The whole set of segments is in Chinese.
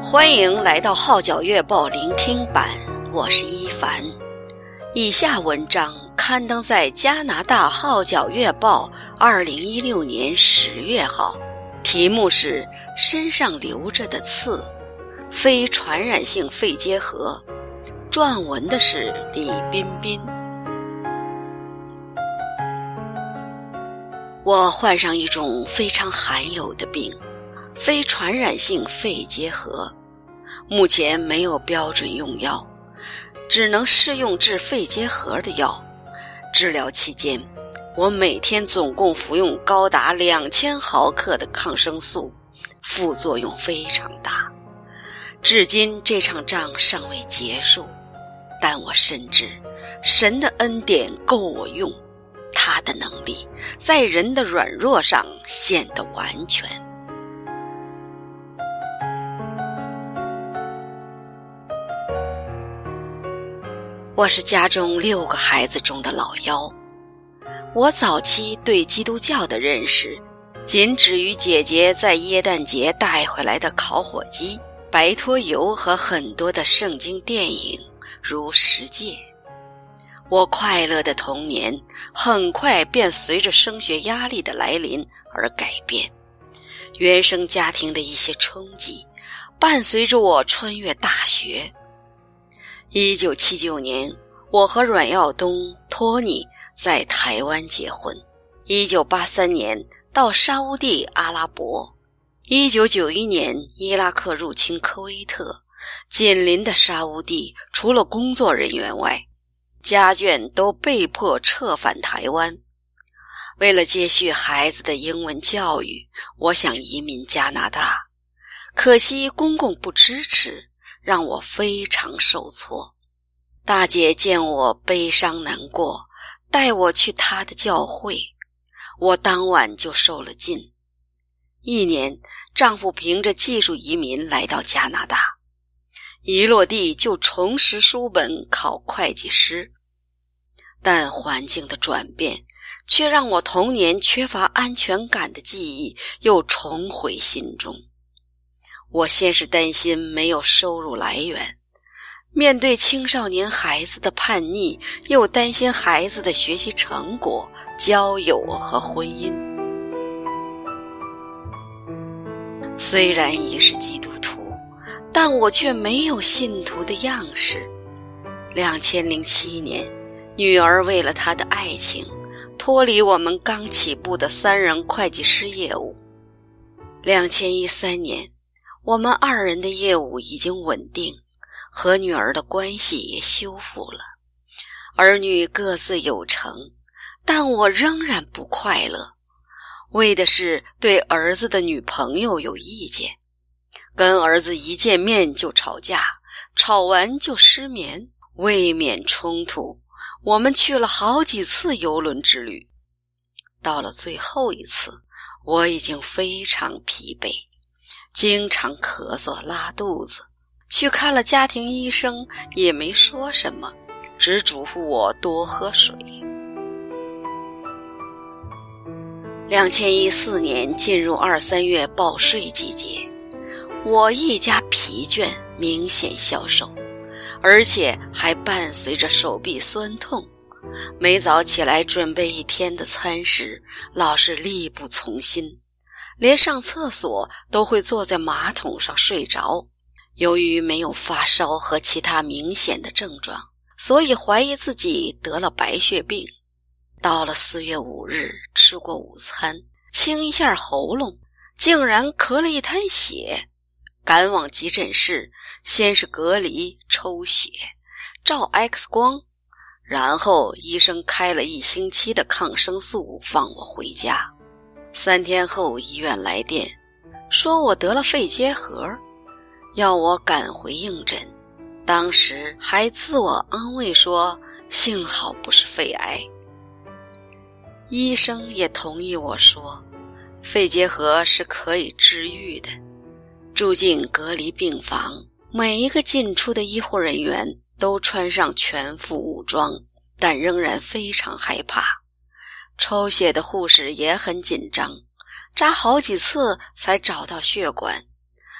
欢迎来到号角月报聆听版，我是一凡。以下文章刊登在加拿大号角月报2016年10月号，题目是身上流着的刺，非传染性肺结核，撰文的是李彬彬。我患上一种非常罕有的病，非传染性肺结核，目前没有标准用药，只能试用治肺结核的药。治疗期间，我每天总共服用高达2000毫克的抗生素，副作用非常大。至今这场仗尚未结束，但我深知神的恩典够我用，他的能力在人的软弱上显得完全。我是家中6个孩子中的老幺，我早期对基督教的认识仅止于姐姐在耶诞节带回来的烤火鸡、白拖油和很多的圣经电影，如十诫。我快乐的童年很快便随着升学压力的来临而改变，原生家庭的一些冲击伴随着我穿越大学。1979年，我和阮耀东、托尼在台湾结婚。1983年到沙乌地阿拉伯。1991年伊拉克入侵科威特，紧邻的沙乌地除了工作人员外，家眷都被迫撤返台湾。为了接续孩子的英文教育，我想移民加拿大，可惜公公不支持，让我非常受挫。大姐见我悲伤难过，带我去她的教会，我当晚就受了浸。1年，丈夫凭着技术移民来到加拿大，一落地就重拾书本考会计师。但环境的转变却让我童年缺乏安全感的记忆又重回心中。我先是担心没有收入来源，面对青少年孩子的叛逆，又担心孩子的学习成果、交友和婚姻。虽然已是基督徒，但我却没有信徒的样式。2007年，女儿为了她的爱情，脱离我们刚起步的3人会计师业务。2013年，我们2人的业务已经稳定，和女儿的关系也修复了，儿女各自有成，但我仍然不快乐。为的是对儿子的女朋友有意见，跟儿子一见面就吵架，吵完就失眠。为免冲突，我们去了好几次邮轮之旅。到了最后一次，我已经非常疲惫，经常咳嗽拉肚子，去看了家庭医生也没说什么，只嘱咐我多喝水。2014年进入2、3月报税季节，我一家疲倦明显消瘦，而且还伴随着手臂酸痛。每早起来准备一天的餐食，老是力不从心，连上厕所都会坐在马桶上睡着。由于没有发烧和其他明显的症状，所以怀疑自己得了白血病。到了4月5日，吃过午餐，清一下喉咙，竟然咳了一滩血。赶往急诊室，先是隔离、抽血、照 X 光，然后医生开了1星期的抗生素放我回家。3天后，医院来电，说我得了肺结核，要我赶回应诊。当时还自我安慰说，幸好不是肺癌。医生也同意我说，肺结核是可以治愈的。住进隔离病房，每一个进出的医护人员都穿上全副武装，但仍然非常害怕。抽血的护士也很紧张，扎好几次才找到血管，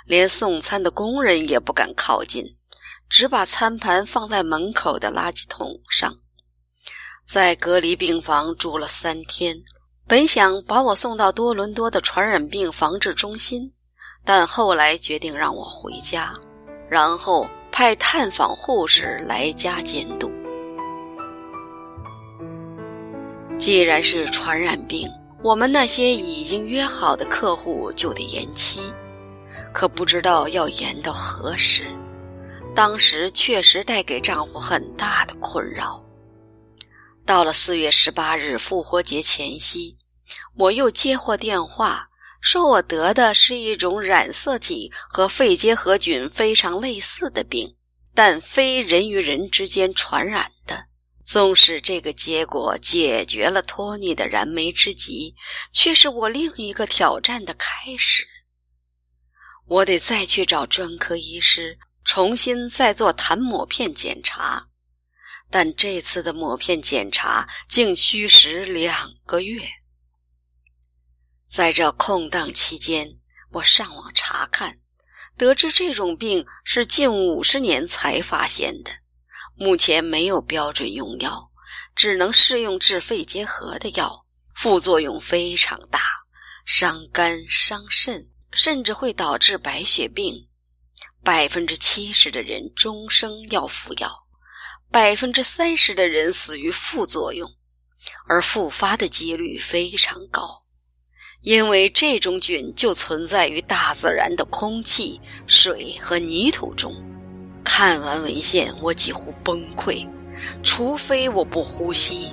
连送餐的工人也不敢靠近，只把餐盘放在门口的垃圾桶上。在隔离病房住了3天，本想把我送到多伦多的传染病防治中心，但后来决定让我回家，然后派探访护士来家监督。既然是传染病，我们那些已经约好的客户就得延期，可不知道要延到何时。当时确实带给丈夫很大的困扰。到了4月18日复活节前夕，我又接获电话，说我得的是一种染色体和肺结核菌非常类似的病，但非人与人之间传染的。纵使这个结果解决了托尼的燃眉之急，却是我另一个挑战的开始。我得再去找专科医师，重新再做痰抹片检查，但这次的抹片检查竟需时2个月。在这空档期间，我上网查看，得知这种病是近50年才发现的，目前没有标准用药，只能适用治肺结核的药，副作用非常大，伤肝伤肾，甚至会导致白血病。70%的人终生要服药，30%的人死于副作用，而复发的几率非常高。因为这种菌就存在于大自然的空气、水和泥土中。看完文献，我几乎崩溃，除非我不呼吸。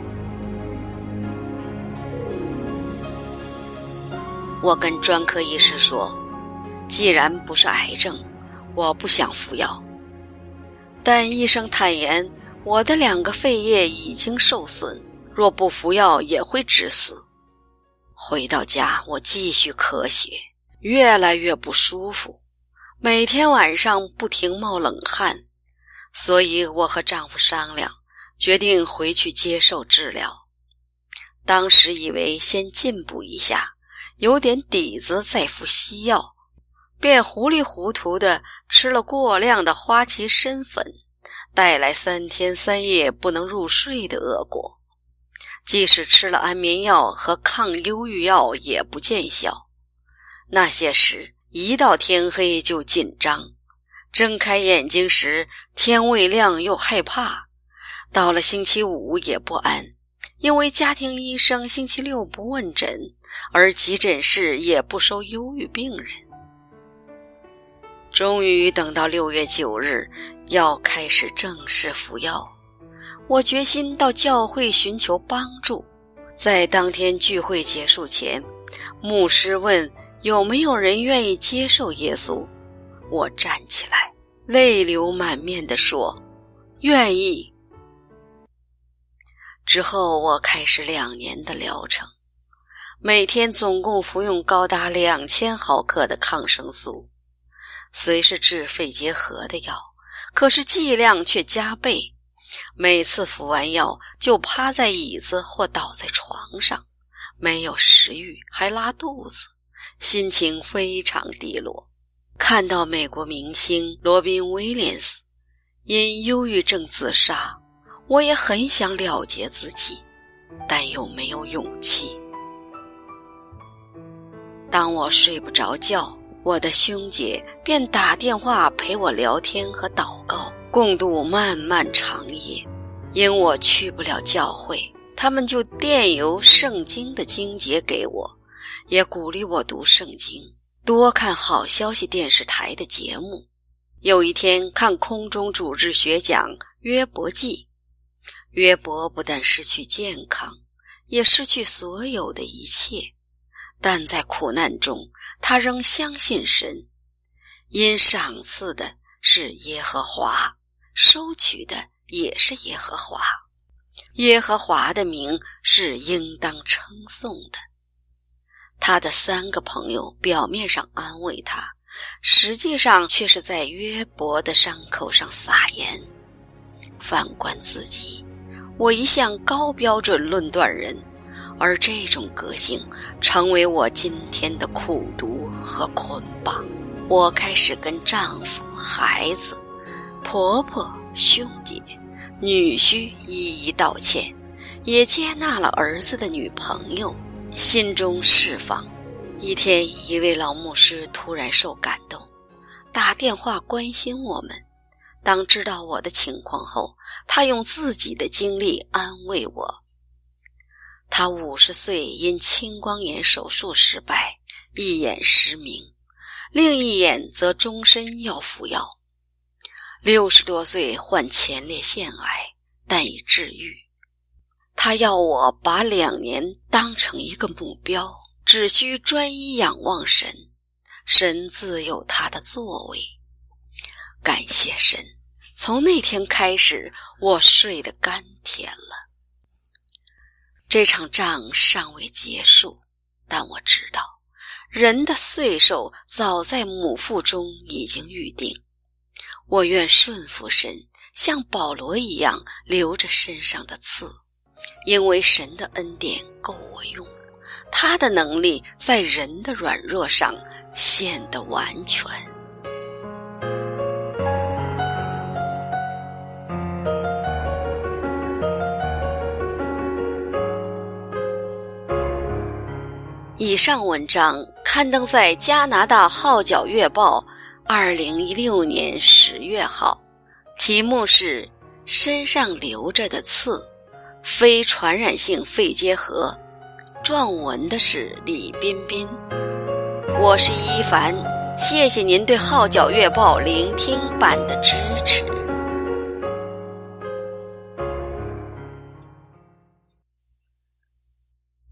我跟专科医师说，既然不是癌症，我不想服药。但医生坦言，我的2个肺叶已经受损，若不服药也会致死。回到家，我继续咳血，越来越不舒服，每天晚上不停冒冷汗，所以我和丈夫商量，决定回去接受治疗。当时以为先进补一下，有点底子再服西药，便糊里糊涂地吃了过量的花旗参粉，带来3天3夜不能入睡的恶果。即使吃了安眠药和抗忧郁药也不见效。那些时一到天黑就紧张，睁开眼睛时天未亮又害怕，到了星期5也不安，因为家庭医生星期6不问诊，而急诊室也不收忧郁病人。终于等到6月9日要开始正式服药，我决心到教会寻求帮助。在当天聚会结束前，牧师问有没有人愿意接受耶稣。我站起来，泪流满面地说，愿意。之后我开始2年的疗程，每天总共服用高达2000毫克的抗生素，虽是治肺结核的药，可是剂量却加倍。每次服完药就趴在椅子或倒在床上，没有食欲，还拉肚子，心情非常低落。看到美国明星罗宾威廉斯因忧郁症自杀，我也很想了结自己，但又没有勇气。当我睡不着觉，我的兄姐便打电话陪我聊天和祷告，共度漫漫长夜。因我去不了教会，他们就电邮圣经的经节给我，也鼓励我读圣经，多看好消息电视台的节目。有一天看空中主治学讲约伯记，约伯不但失去健康，也失去所有的一切，但在苦难中他仍相信神，因赏赐的是耶和华，收取的也是耶和华，耶和华的名是应当称颂的。他的3个朋友表面上安慰他，实际上却是在约伯的伤口上撒盐。反观自己，我一向高标准论断人，而这种个性成为我今天的苦毒和捆绑。 我开始跟丈夫、孩子、婆婆、兄弟、女婿一一道歉，也接纳了儿子的女朋友，心中释放。一天，一位老牧师突然受感动，打电话关心我们。当知道我的情况后，他用自己的经历安慰我。他50岁因青光眼手术失败，一眼失明，另一眼则终身要服药。60多岁患前列腺癌，但已治愈。他要我把2年当成一个目标，只需专一仰望神，神自有他的作为。感谢神，从那天开始，我睡得甘甜了。这场仗尚未结束，但我知道，人的岁寿早在母腹中已经预定。我愿顺服神，像保罗一样留着身上的刺，因为神的恩典够我用，他的能力在人的软弱上显得完全。以上文章刊登在加拿大号角月报2016年10月号，题目是身上留着的刺，非传染性肺结核，撰文的是李彬彬。我是一凡，谢谢您对号角月报聆听版的支持。